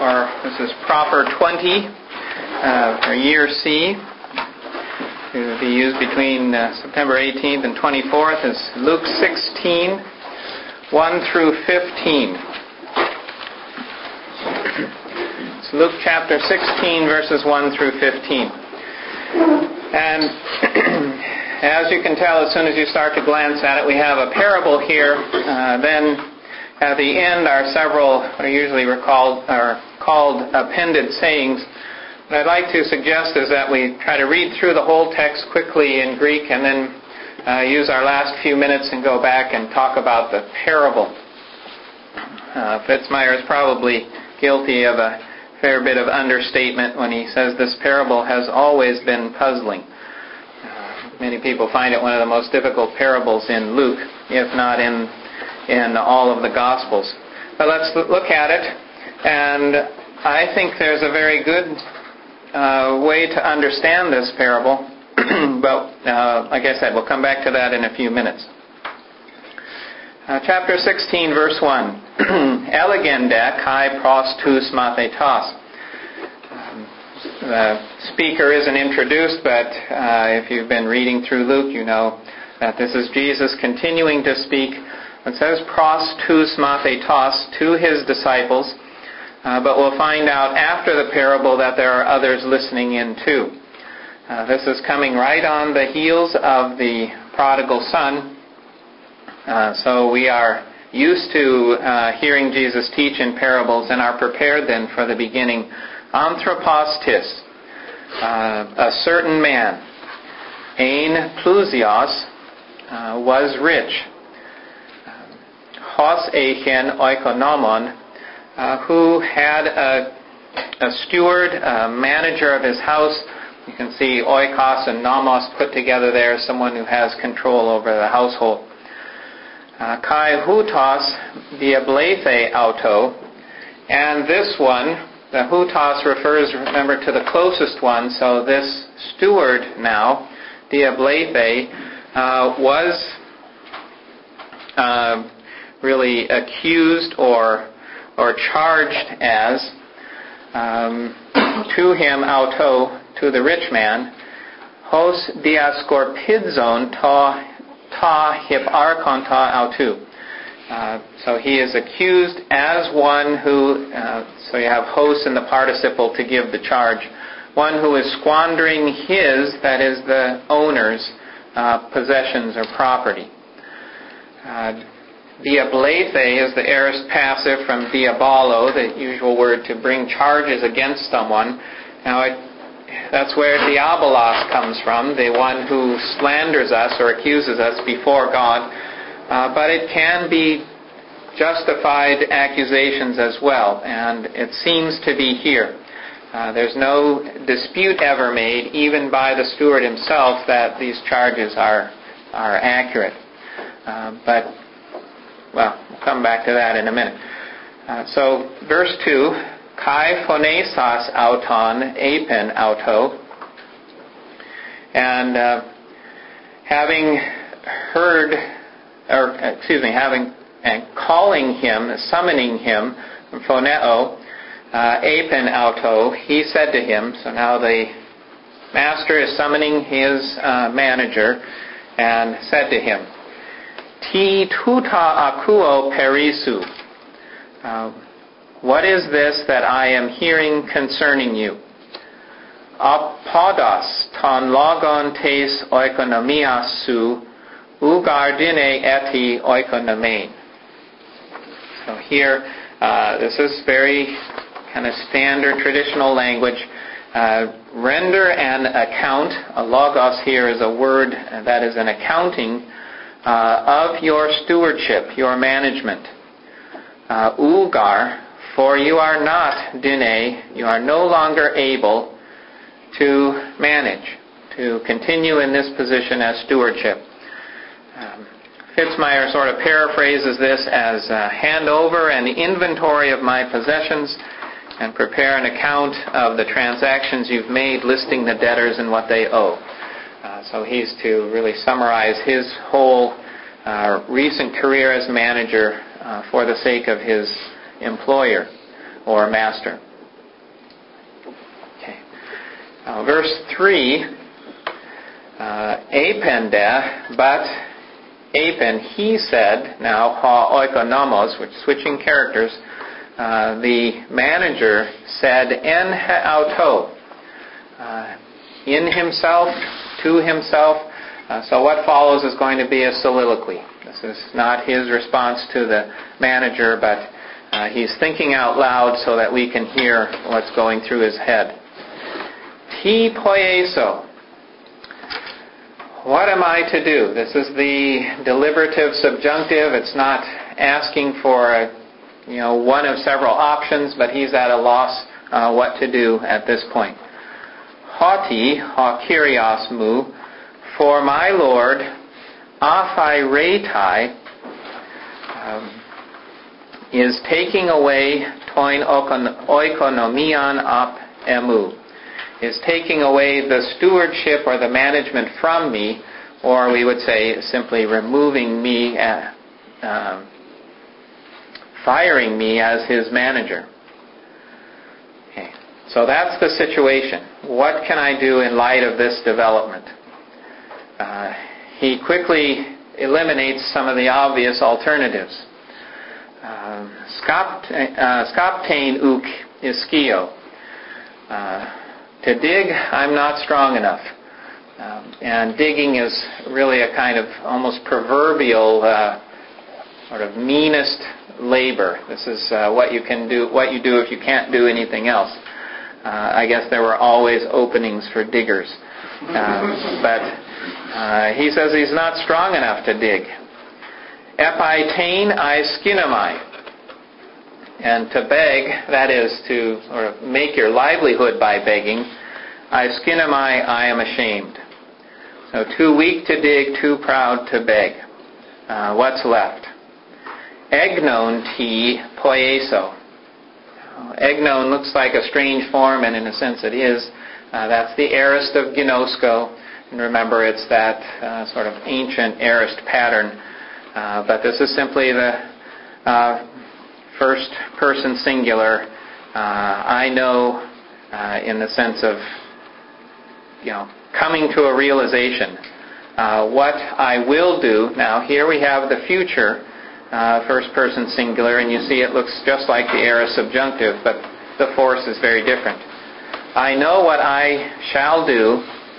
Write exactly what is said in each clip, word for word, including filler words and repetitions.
or this is Proper twenty, uh, or Year C, to be used between uh, September eighteenth and twenty-fourth, is Luke sixteen, one through fifteen. It's Luke chapter sixteen, verses one through fifteen. And as you can tell, as soon as you start to glance at it, we have a parable here. Uh, then at the end are several, what are usually recalled, are called appended sayings. What I'd like to suggest is that we try to read through the whole text quickly in Greek and then uh, use our last few minutes and go back and talk about the parable. Uh, Fitzmyer is probably guilty of a fair bit of understatement when he says this parable has always been puzzling. Uh, many people find it one of the most difficult parables in Luke, if not in in all of the Gospels. But let's look at it, and I think there's a very good uh, way to understand this parable. But uh, like I said, we'll come back to that in a few minutes. Uh, chapter sixteen, verse one. Elegende kai pros tous mathetos. Um, the speaker isn't introduced, but uh, if you've been reading through Luke, you know that this is Jesus continuing to speak. It says pros tous mathetos, to his disciples, uh, but we'll find out after the parable that there are others listening in too. Uh, this is coming right on the heels of the prodigal son. Uh, so we are used to uh, hearing Jesus teach in parables and are prepared then for the beginning. Anthropos, uh, a certain man, ein plusios, uh, was rich. Hos echen oikonomon, uh, who had a, a steward, a manager of his house. You can see oikos and nomos put together there, someone who has control over the household. Uh, kai hutos diablethe auto, and this one, the hutos refers, remember, to the closest one, so this steward now, diablethe, uh, was uh, really accused or or charged as um, to him auto, to the rich man, hos diascorpidzon ta ta hip archon ta autu. Uh, so he is accused as one who, uh, so you have hos in the participle to give the charge, one who is squandering his, that is the owner's, uh, possessions or property. Uh, diablethe is the aorist passive from diabolo, the usual word to bring charges against someone. Now it That's where diabolos comes from, the one who slanders us or accuses us before God. Uh, but it can be justified accusations as well, and it seems to be here. Uh, there's no dispute ever made, even by the steward himself, that these charges are are accurate. Uh, but, well, we'll come back to that in a minute. Uh, so, verse two, kai phonesos auton apen auto, and uh, having heard, or excuse me, having and calling him, summoning him, phoneo, uh, apen auto, he said to him, so now the master is summoning his uh, manager, and said to him, ti tuta akuo perisu. Uh, What is this that I am hearing concerning you? Apodos ton logon tes oikonomiasu ugardine eti oikonomein. So here, uh, this is very kind of standard traditional language. Uh, render an account. A logos here is a word that is an accounting uh, of your stewardship, your management. Uh, ugar, for you are not dine, you are no longer able to manage, to continue in this position as stewardship. Um, Fitzmyer sort of paraphrases this as uh, hand over an inventory of my possessions and prepare an account of the transactions you've made, listing the debtors and what they owe. Uh, so he's to really summarize his whole uh, recent career as manager uh, for the sake of his employer or master. Uh, verse three, uh, apende, but apen, he said, now ha oikonomos, which switching characters, uh, the manager said en auto, uh, in himself, to himself. Uh, so what follows is going to be a soliloquy. This is not his response to the manager, but uh, he's thinking out loud so that we can hear what's going through his head. Ti poieso. What am I to do? This is the deliberative subjunctive. It's not asking for a, you know, one of several options, but he's at a loss uh, what to do at this point. Hauti, ha kyrios mu, for my Lord, aphairetai, um, is taking away toin oikonomion ap emu, is taking away the stewardship or the management from me, or we would say simply removing me, uh, um, firing me as his manager. Okay. So that's the situation. What can I do in light of this development? Uh, he quickly eliminates some of the obvious alternatives. Um, Skaptain uk ischio. Uh, to dig, I'm not strong enough. Um, and digging is really a kind of almost proverbial uh, sort of meanest labor. This is uh, what you can do, what you do if you can't do anything else. Uh, I guess there were always openings for diggers. Um, but uh, he says he's not strong enough to dig. Epaitain I skinomai. And to beg, that is to sort of make your livelihood by begging, I skinomai, I am ashamed. So too weak to dig, too proud to beg. Uh, what's left? Egnon ti poieso. Egnon looks like a strange form, and in a sense it is. Uh, that's the aorist of ginosko. And remember, it's that uh, sort of ancient aorist pattern. Uh, but this is simply the uh, first person singular. Uh, I know uh, in the sense of, you know, coming to a realization. Uh, what I will do. Now, here we have the future uh, first person singular, and you see it looks just like the aorist subjunctive, but the force is very different. I know what I shall do,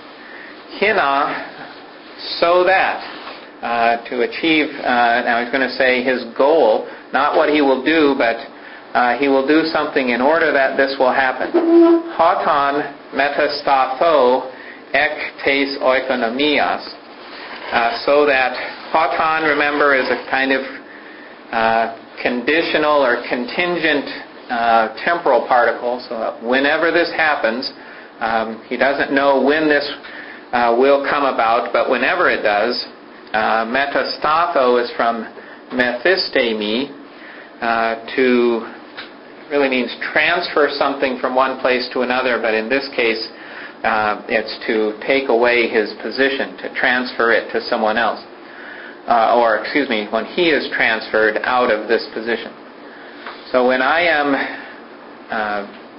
hina, so that, uh, to achieve, uh, now he's going to say his goal, not what he will do, but uh, he will do something in order that this will happen. Hauton metastatho ek tes oikonomias, uh, so that hauton, remember, is a kind of uh, conditional or contingent Uh, temporal particle, so that whenever this happens, um, he doesn't know when this uh, will come about, but whenever it does, uh, metastatho is from methistemi, uh, to, really means transfer something from one place to another, but in this case, uh, it's to take away his position, to transfer it to someone else. Uh, or, excuse me, when he is transferred out of this position. So when I am, uh,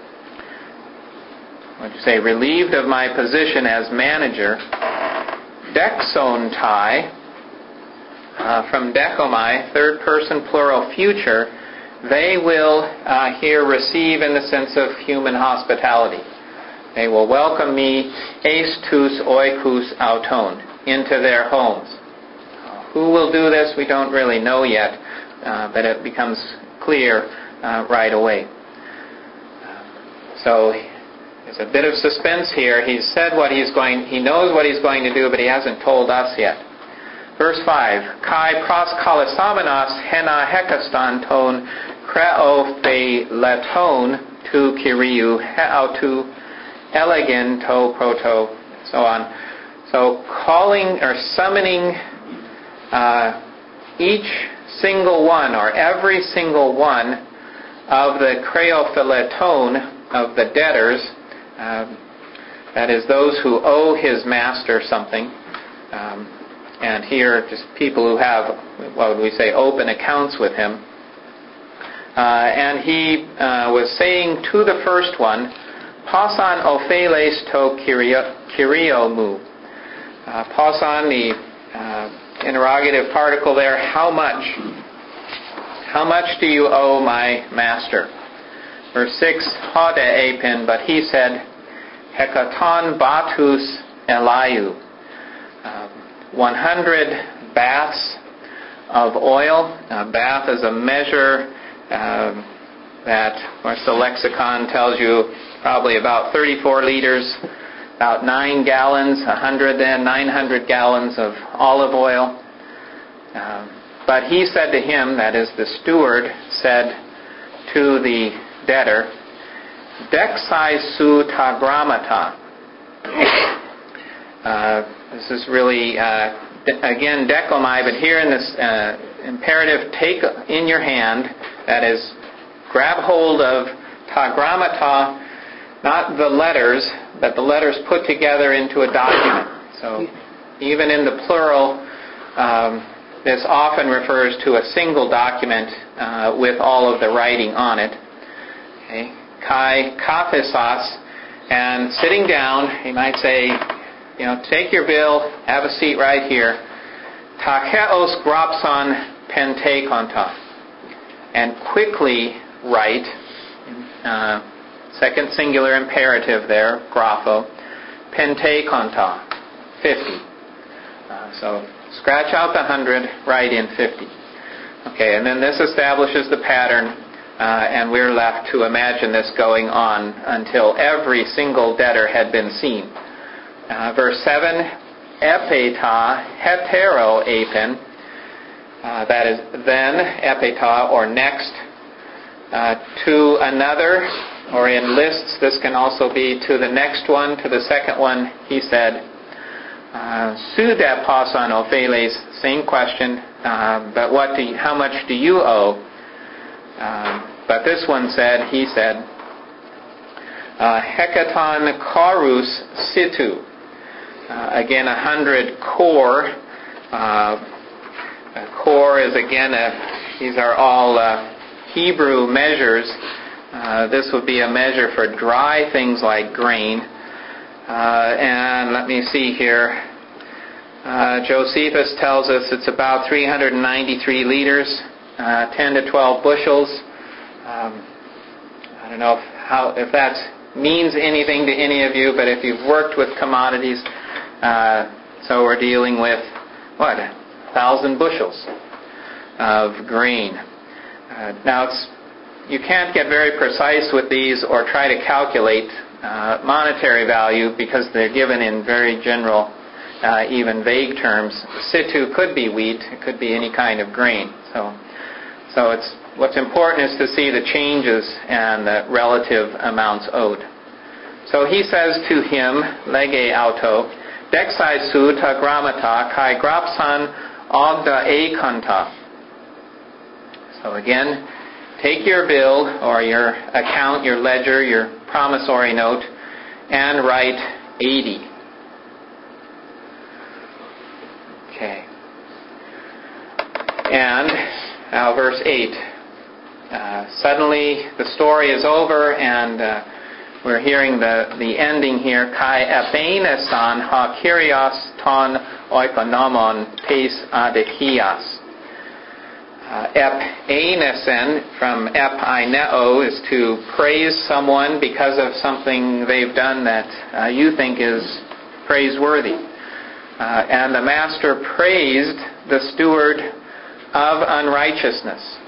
what do you say, relieved of my position as manager, dexontai, uh, from decomai, third person plural future, they will uh, here receive in the sense of human hospitality. They will welcome me, eistus oikus auton, into their homes. Who will do this, we don't really know yet, uh, but it becomes clear uh, right away. So there's a bit of suspense here. He's said what he's going, he knows what he's going to do, but he hasn't told us yet. Verse five, Kai pros kalisamenos hena hekastan ton kreo fe leton tu kiriu heautu elegin to proto, so on. So calling or summoning uh, each single one, or every single one of the kreophileton, of the debtors, um, that is those who owe his master something, um, and here just people who have, what would we say, open accounts with him. Uh, and he uh, was saying to the first one, Poson opheles to kyrio mu. Uh, poson, the uh, interrogative particle there, how much? How much do you owe my master? Verse six, hode apin, but he said, hekaton batus eliu. Uh, one hundred baths of oil. A bath is a measure uh, that, of course, the lexicon tells you probably about thirty-four liters, about nine gallons, one hundred then, nine hundred gallons of olive oil. Uh, but he said to him, that is the steward, said to the debtor, Dexai su tagramata. Uh, this is really, uh, again, dekomai, but here in this uh, imperative, take in your hand, that is, grab hold of tagramata, not the letters, but the letters put together into a document. So even in the plural, um, this often refers to a single document uh, with all of the writing on it. Okay. Kai kathisas, and sitting down, he might say, you know, take your bill, have a seat right here. Takeos grapson pente konta, and quickly write, uh, second singular imperative there, grapho, pente konta, fifty. Uh, so scratch out the hundred, write in fifty. Okay, and then this establishes the pattern, uh, and we're left to imagine this going on until every single debtor had been seen. Uh, verse seven, epeta hetero apin, uh, that is then, epeta, or next, uh, to another, or in lists, this can also be to the next one, to the second one, he said, Suda poson opheles, same question, uh, but what do you, how much do you owe? Uh, but this one said, he said, uh, hekaton korus situ. Uh, again, a hundred core. Uh, a core is again, a, these are all uh, Hebrew measures. Uh, this would be a measure for dry things like grain. Uh, and let me see here. Uh, Josephus tells us it's about three hundred ninety-three liters, uh, ten to twelve bushels. Um, I don't know if, how, if that means anything to any of you, but if you've worked with commodities, uh, so we're dealing with, what, a thousand bushels of grain. Uh, now, it's, you can't get very precise with these or try to calculate uh, monetary value because they're given in very general, uh, even vague terms. Situ could be wheat, it could be any kind of grain. So, so it's what's important is to see the changes and the relative amounts owed. So he says to him, lege auto, dexai su ta gramata kai grapsan ogda e kanta. So again, take your bill or your account, your ledger, your promissory note, and write eighty. Okay. And now verse eight. Uh, suddenly the story is over, and uh, we're hearing the, the ending here. Kai epenesan ha kyrios ton oikonomon tes adekias. Uh, ep-einesen, from ep-eineo, is to praise someone because of something they've done that uh, you think is praiseworthy. Uh, and the master praised the steward of unrighteousness,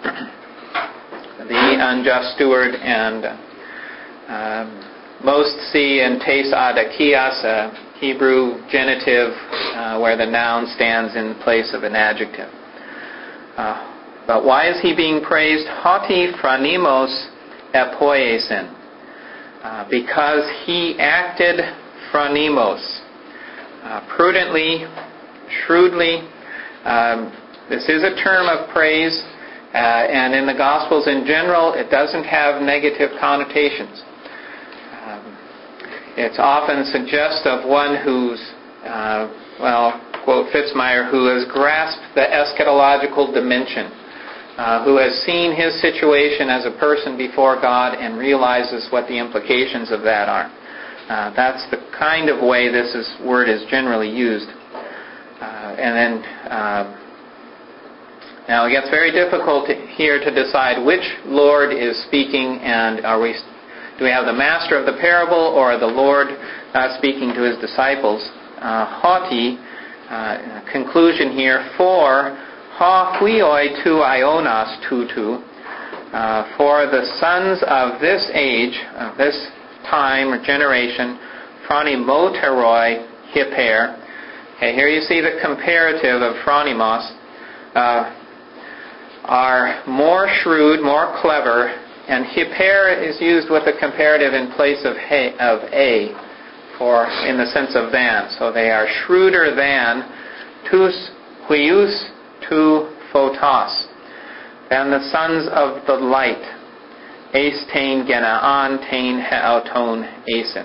the unjust steward, and uh, most see in tes adakias, a Hebrew genitive uh, where the noun stands in place of an adjective. Uh, but why is he being praised? Hoti phronimos epoiesin. Uh, because he acted phronimos. Uh, prudently, shrewdly. Um, this is a term of praise, uh, and in the Gospels in general, it doesn't have negative connotations. Um, it's often suggestive of one who's, uh, well, quote Fitzmyer, who has grasped the eschatological dimension uh, who has seen his situation as a person before God and realizes what the implications of that are. Uh, that's the kind of way this is, word is generally used. Uh, and then, uh, now it gets very difficult to, here to decide which Lord is speaking, and are we, do we have the master of the parable or the Lord uh, speaking to his disciples? Uh, haughty, uh, conclusion here, for ha huioi tu ionas tutu, uh, for the sons of this age, of this time or generation, phronimoteroi hyper. Okay, here you see the comparative of phronimos, uh, are more shrewd, more clever, and hyper is used with a comparative in place of he, of a, for in the sense of than. So they are shrewder than tus huius tu photos, than the sons of the light, ace tain genaan tain heauton asin.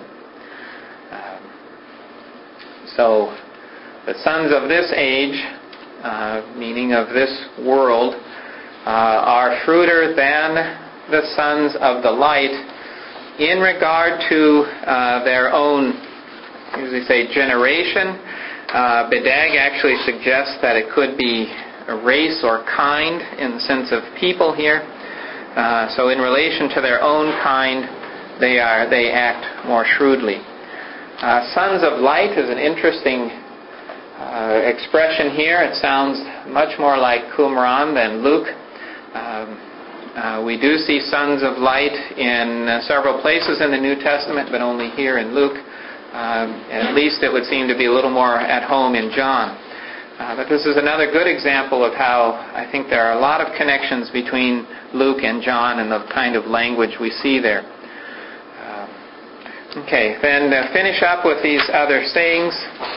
So the sons of this age, uh, meaning of this world, uh, are shrewder than the sons of the light in regard to uh, their own, usually say, generation. Uh, Bedag actually suggests that it could be a race or kind in the sense of people here. Uh, so in relation to their own kind, they are they act more shrewdly. Uh, sons of light is an interesting uh, expression here. It sounds much more like Qumran than Luke. Um, uh, we do see sons of light in uh, several places in the New Testament, but only here in Luke. Um, at least it would seem to be a little more at home in John. Uh, but this is another good example of how I think there are a lot of connections between Luke and John and the kind of language we see there. Uh, okay, then uh, finish up with these other sayings.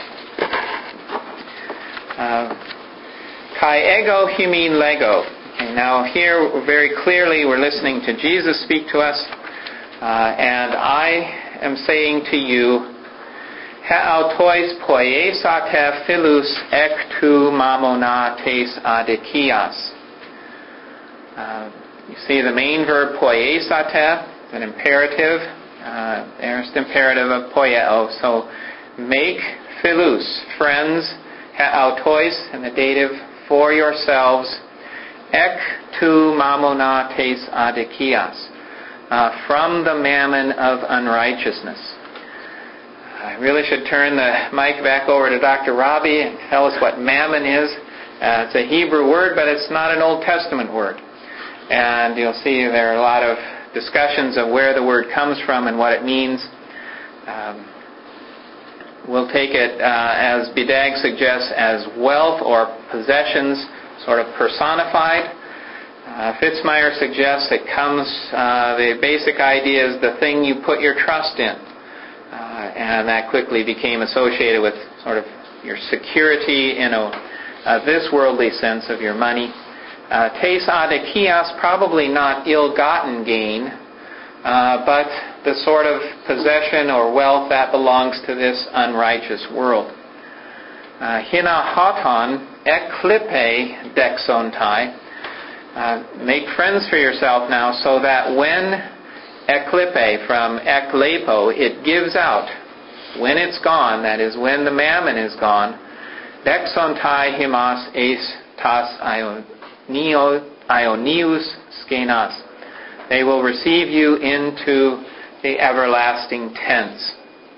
Kai ego humin lego. Okay, now here very clearly we're listening to Jesus speak to us, uh, and I am saying to you, Heautois poiesate philus ek tu mamona tes adikias. Uh, you see the main verb poiesate, an imperative, uh, aorist imperative of poieo. So make philus, friends, heautois, in the dative, for yourselves, ek tu mamona tes adikias, uh, from the mammon of unrighteousness. I really should turn the mic back over to Doctor Robbie and tell us what mammon is. Uh, it's a Hebrew word, but it's not an Old Testament word. And you'll see there are a lot of discussions of where the word comes from and what it means. Um, we'll take it, uh, as Bedag suggests, as wealth or possessions, sort of personified. Uh, Fitzmyer suggests it comes, uh, the basic idea is the thing you put your trust in. Uh, and that quickly became associated with sort of your security in a, uh, this worldly sense of your money. Uh, Tes adikias, probably not ill-gotten gain, uh, but the sort of possession or wealth that belongs to this unrighteous world. Hina hoton eklipe dexontai. Uh, make friends for yourself now, so that when eklipe, from eklepo, it gives out. When it's gone, that is, when the mammon is gone, dexontai himas eis tas ionius skenas. They will receive you into the everlasting tents.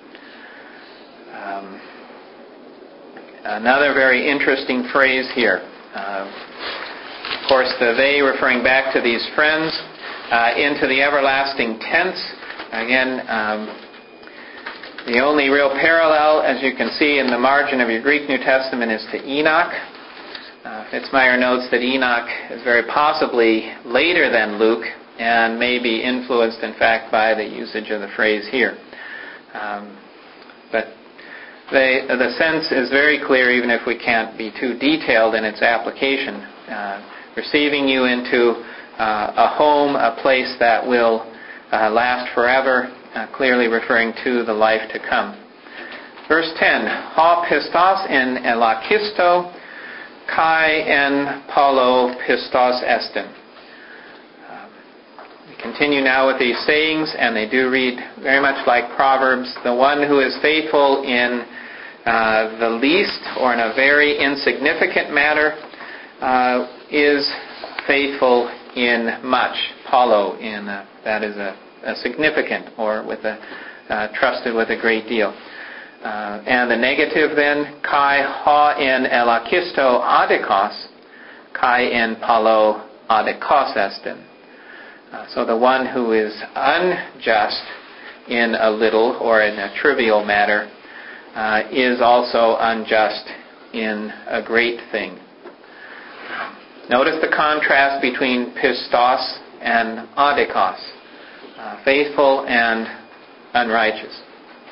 Um, another very interesting phrase here. Uh, of course, the they referring back to these friends. Uh, into the everlasting tents. Again, um, the only real parallel, as you can see in the margin of your Greek New Testament, is to Enoch. Uh, Fitzmyer notes that Enoch is very possibly later than Luke and may be influenced, in fact, by the usage of the phrase here. Um, but they, the sense is very clear, even if we can't be too detailed in its application. Uh, receiving you into Uh, a home, a place that will uh, last forever, uh, clearly referring to the life to come. Verse ten, ha pistos in elakisto kai en paulo pistos estin. Um, we continue now with these sayings, and they do read very much like Proverbs. The one who is faithful in uh, the least or in a very insignificant matter uh, is faithful in much. Paulo, in uh, that is a, a significant, or with a uh, trusted with a great deal. Uh, and the negative then, kai ha en elakisto adikos, kai en paulo adikos estin. Uh, so the one who is unjust in a little or in a trivial matter uh, is also unjust in a great thing. Notice the contrast between pistos and adikos, uh, faithful and unrighteous.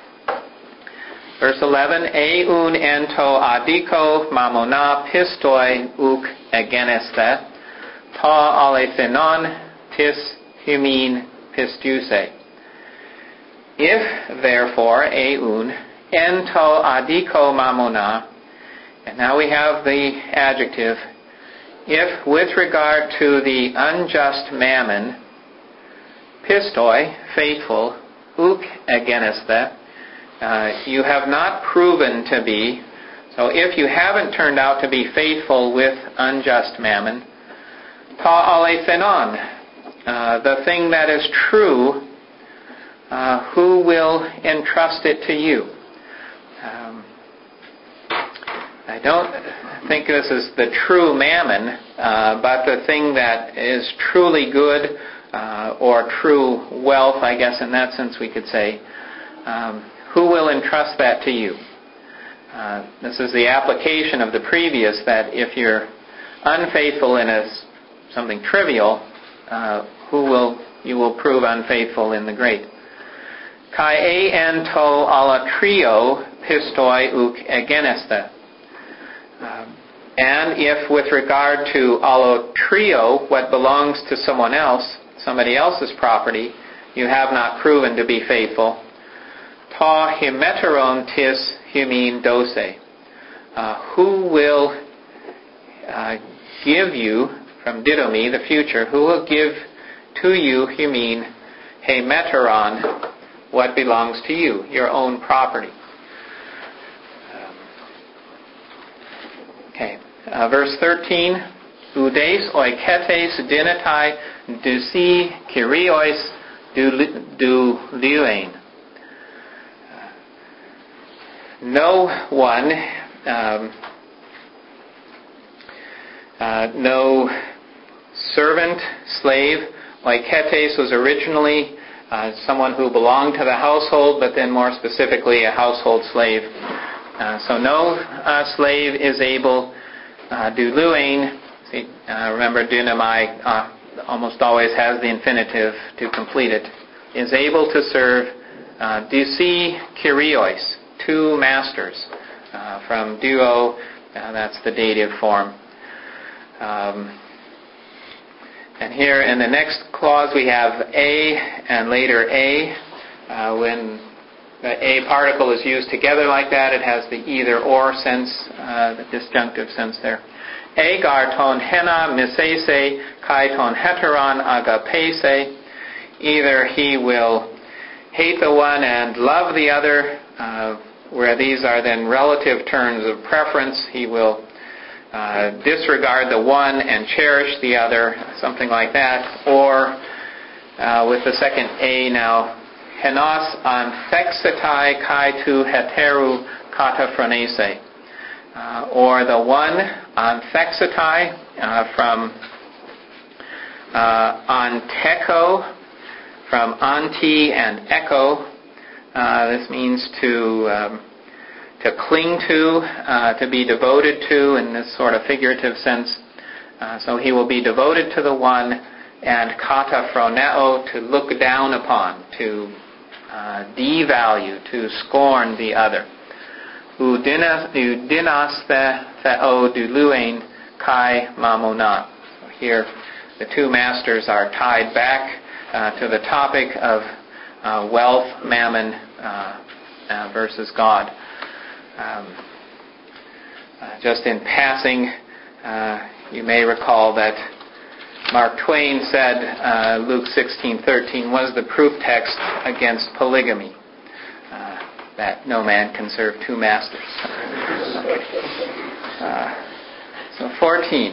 Verse eleven, eun ento adiko mamona pistoi uk egeneste, ta alephinon tis humin pistuse. If, therefore, eun ento adiko mamona, and now we have the adjective, if with regard to the unjust mammon, pistoi, faithful, uk egeneste, uh, you have not proven to be, so if you haven't turned out to be faithful with unjust mammon, ta alephinon, uh, the thing that is true, uh, who will entrust it to you? Um, I don't think this is the true mammon, uh, but the thing that is truly good, uh, or true wealth, I guess in that sense we could say. Um, who will entrust that to you? Uh, this is the application of the previous, that if you're unfaithful in a, something trivial, uh, who will you will prove unfaithful in the great. Kai e ento alatrio pistoi uk egeneste. Um, and if with regard to alotrio, what belongs to someone else, somebody else's property, you have not proven to be faithful, ta himeteron tis humin dose. Uh, who will uh, give you, from didomi, the future, who will give to you, humin, hemeteron, what belongs to you, your own property. Um, okay, uh, verse thirteen, udes oiketes dinatai dusi kyrios du liuein. No one, um, uh, no servant, slave. Oiketes was originally uh, someone who belonged to the household, but then more specifically a household slave. Uh, so no uh, slave is able, uh, duluain, see, uh, remember dunamai uh, almost always has the infinitive to complete it, is able to serve uh, dusi kyrios, two masters, uh, from duo, uh, that's the dative form. Um, and here in the next clause we have a and later a. Uh, when the a particle is used together like that, it has the either or sense, uh, the disjunctive sense there. Agar ton hena misese kai ton heteron agapese. Either he will hate the one and love the other, uh, where these are then relative terms of preference. He will uh, disregard the one and cherish the other, something like that. Or uh, with the second a now, henos anthexetai kai tu heteru kataphronese. Uh, or the one anthexetai uh, from uh, anteko, from anti and echo. Uh, this means to um, to cling to, uh, to be devoted to in this sort of figurative sense. Uh, so he will be devoted to the one, and kataphroneo, to look down upon, to uh, devalue, to scorn the other. Udinaste theo duluain kai mamona. So here the two masters are tied back uh, to the topic of uh, wealth, mammon, uh, uh, versus God. Um, uh, just in passing, Uh, you may recall that Mark Twain said uh, Luke sixteen thirteen was the proof text against polygamy, uh, that no man can serve two masters. uh, so fourteen.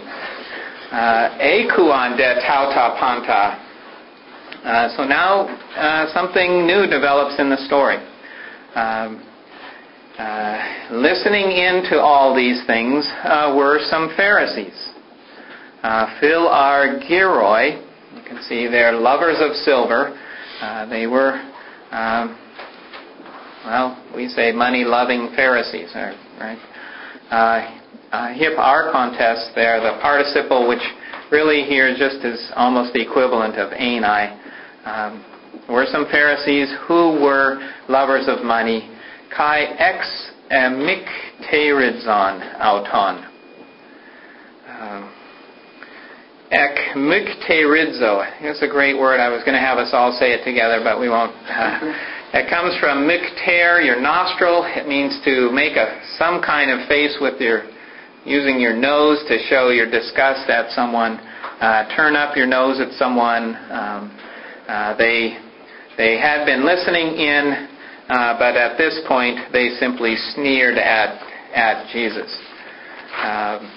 Ekuan de tauta panta. Uh, so now uh, something new develops in the story. Um, uh, listening into all these things uh, were some Pharisees. Uh, Phil Argiroi, you can see they're lovers of silver. Uh, they were, um, well, we say money-loving Pharisees, right? Uh, uh, hip archontes there, the participle, which really here just is almost the equivalent of ani. Um, were some Pharisees who were lovers of money. Kai ex emikteridzon auton. Um, Ekmukteridzo. It's a great word. I was going to have us all say it together, but we won't. Uh, it comes from mukter, your nostril. It means to make a some kind of face with your, using your nose to show your disgust at someone. Uh, turn up your nose at someone. Um, uh, they they had been listening in, uh, but at this point they simply sneered at at Jesus. Um,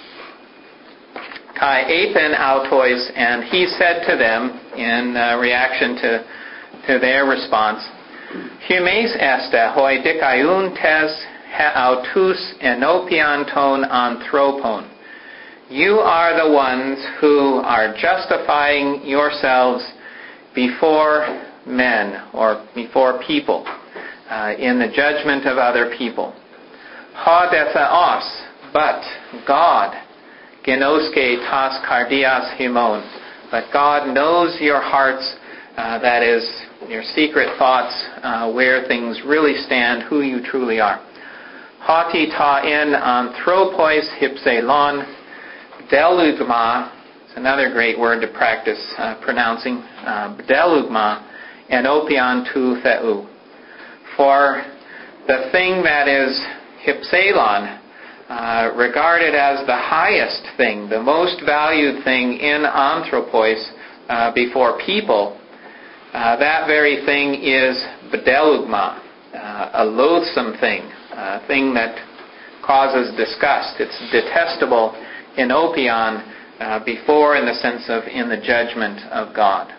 Kai apen autois, and he said to them in uh, reaction to to their response, Humes este hoi dikaiun tes autus enopian ton anthropon. You are the ones who are justifying yourselves before men or before people uh, in the judgment of other people. Ha detheos, but God, genoske tas cardias himon, but God knows your hearts, uh, that is, your secret thoughts, uh, where things really stand, who you truly are. Hati ta en anthropois hypselon delugma, it's another great word to practice uh, pronouncing, uh, delugma enopion tu theu. For the thing that is hypselon, Uh, regarded as the highest thing, the most valued thing in anthropos uh, before people, uh, that very thing is bdelugma, uh, a loathsome thing, a thing that causes disgust. It's detestable in opion uh, before, in the sense of in the judgment of God.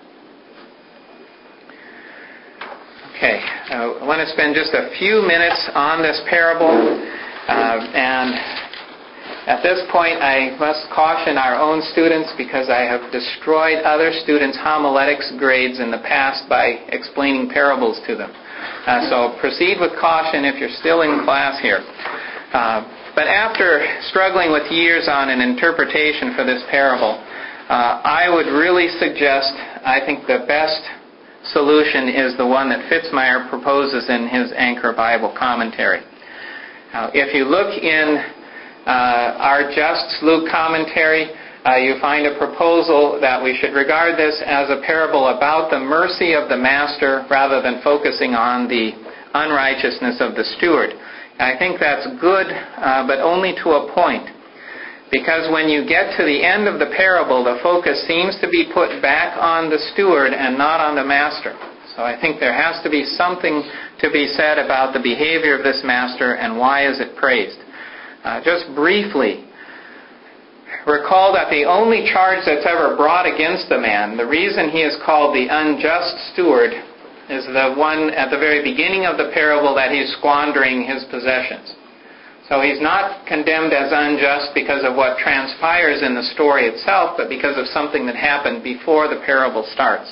Okay, uh, I want to spend just a few minutes on this parable. Uh, and at this point, I must caution our own students, because I have destroyed other students' homiletics grades in the past by explaining parables to them. Uh, so proceed with caution if you're still in class here. Uh, but after struggling with years on an interpretation for this parable, uh, I would really suggest, I think the best solution is the one that Fitzmyer proposes in his Anchor Bible Commentary. Now, if you look in uh, our Just's Luke commentary, uh, you find a proposal that we should regard this as a parable about the mercy of the master rather than focusing on the unrighteousness of the steward. And I think that's good, uh, but only to a point. Because when you get to the end of the parable, the focus seems to be put back on the steward and not on the master. So I think there has to be something to be said about the behavior of this master and why is it praised. Uh, just briefly, recall that the only charge that's ever brought against the man, the reason he is called the unjust steward, is the one at the very beginning of the parable, that he's squandering his possessions. So he's not condemned as unjust because of what transpires in the story itself, but because of something that happened before the parable starts.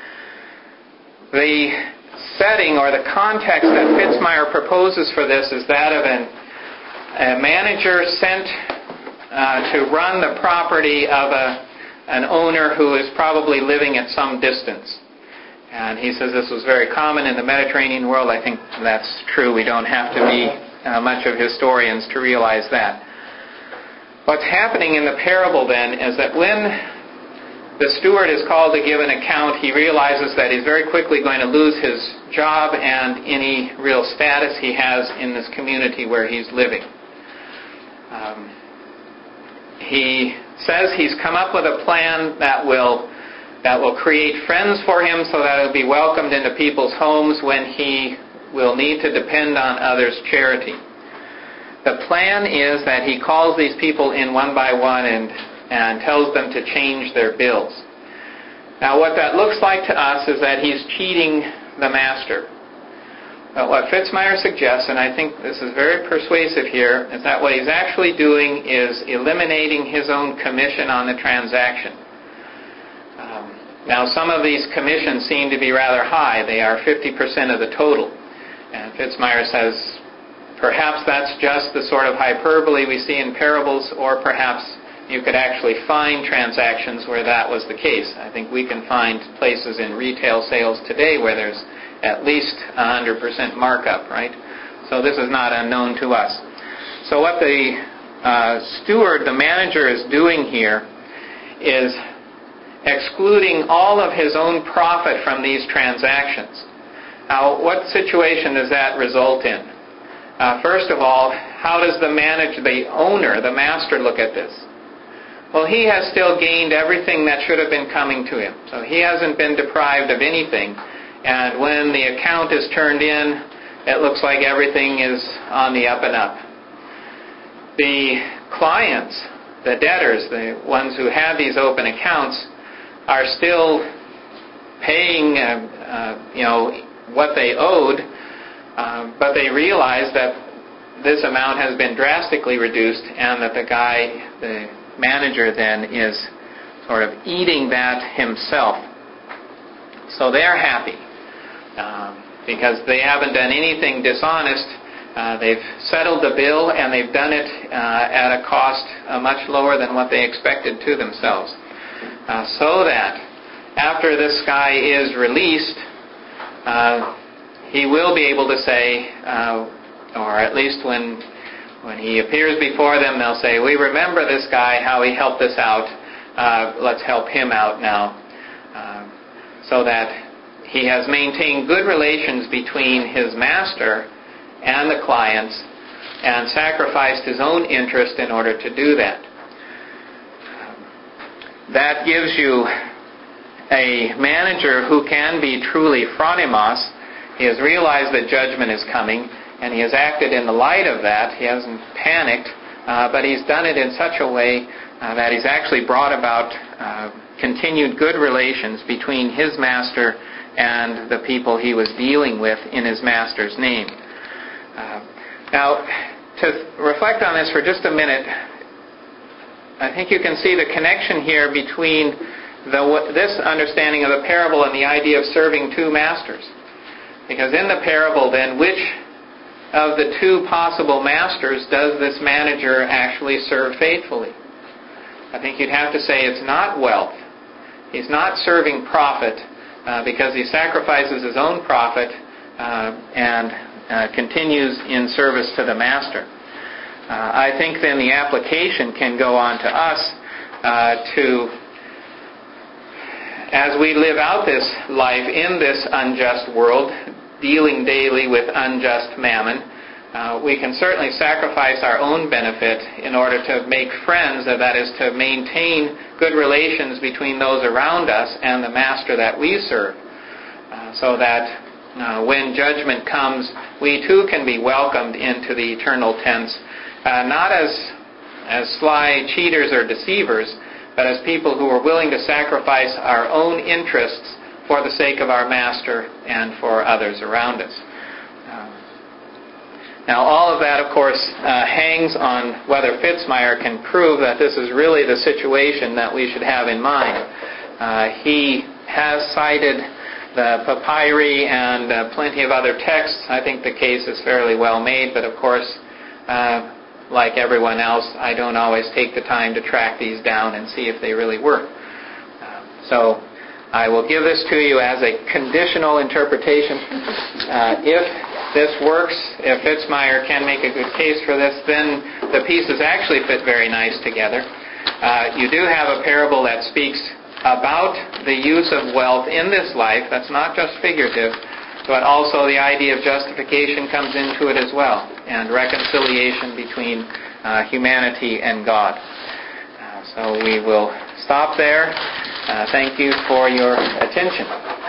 The setting or the context that Fitzmyer proposes for this is that of an, a manager sent uh, to run the property of a, an owner who is probably living at some distance. And he says this was very common in the Mediterranean world. I think that's true. We don't have to be uh, much of historians to realize that. What's happening in the parable then is that when the steward is called to give an account, he realizes that he's very quickly going to lose his job and any real status he has in this community where he's living. Um, he says he's come up with a plan that will that will create friends for him so that he'll be welcomed into people's homes when he will need to depend on others' charity. The plan is that he calls these people in one by one and, and tells them to change their bills. Now what that looks like to us is that he's cheating the master. But what Fitzmyer suggests, and I think this is very persuasive here, is that what he's actually doing is eliminating his own commission on the transaction. Um, now some of these commissions seem to be rather high. They are fifty percent of the total. And Fitzmyer says perhaps that's just the sort of hyperbole we see in parables, or perhaps you could actually find transactions where that was the case. I think we can find places in retail sales today where there's at least one hundred percent markup, right? So this is not unknown to us. So what the uh, steward, the manager, is doing here is excluding all of his own profit from these transactions. Now, what situation does that result in? Uh, first of all, how does the manager, the owner, the master, look at this? Well, he has still gained everything that should have been coming to him. So he hasn't been deprived of anything. And when the account is turned in, it looks like everything is on the up and up. The clients, the debtors, the ones who have these open accounts, are still paying, uh, uh, you know, what they owed, uh, but they realize that this amount has been drastically reduced, and that the guy, the manager, then is sort of eating that himself. So they're happy. Um, because they haven't done anything dishonest. Uh, they've settled the bill, and they've done it uh, at a cost uh, much lower than what they expected to themselves. Uh, so that after this guy is released, uh, he will be able to say, uh, or at least when when he appears before them, they'll say, we remember this guy, how he helped us out. Uh, let's help him out now. Uh, so that he has maintained good relations between his master and the clients and sacrificed his own interest in order to do that. That gives you a manager who can be truly phronimos. He has realized that judgment is coming, and he has acted in the light of that. He hasn't panicked, uh, but he's done it in such a way uh, that he's actually brought about uh, continued good relations between his master and the people he was dealing with in his master's name. Uh, now, to reflect on this for just a minute, I think you can see the connection here between the, this understanding of the parable and the idea of serving two masters. Because in the parable, then, which of the two possible masters does this manager actually serve faithfully? I think you'd have to say it's not wealth. He's not serving profit, Uh, because he sacrifices his own profit uh, and uh, continues in service to the master. Uh, I think then the application can go on to us uh, to, as we live out this life in this unjust world, dealing daily with unjust mammon, uh, we can certainly sacrifice our own benefit in order to make friends, that is, to maintain good relations between those around us and the master that we serve, uh, so that uh, when judgment comes, we too can be welcomed into the eternal tents, uh, not as, as sly cheaters or deceivers, but as people who are willing to sacrifice our own interests for the sake of our master and for others around us. Now, all of that, of course, uh, hangs on whether Fitzmyer can prove that this is really the situation that we should have in mind. Uh, he has cited the papyri and uh, plenty of other texts. I think the case is fairly well made, but of course, uh, like everyone else, I don't always take the time to track these down and see if they really work. Uh, so I will give this to you as a conditional interpretation. Uh, if this works, if Fitzmyer can make a good case for this, then the pieces actually fit very nice together. Uh, you do have a parable that speaks about the use of wealth in this life. That's not just figurative, but also the idea of justification comes into it as well, and reconciliation between uh, humanity and God. So we will stop there. Uh, thank you for your attention.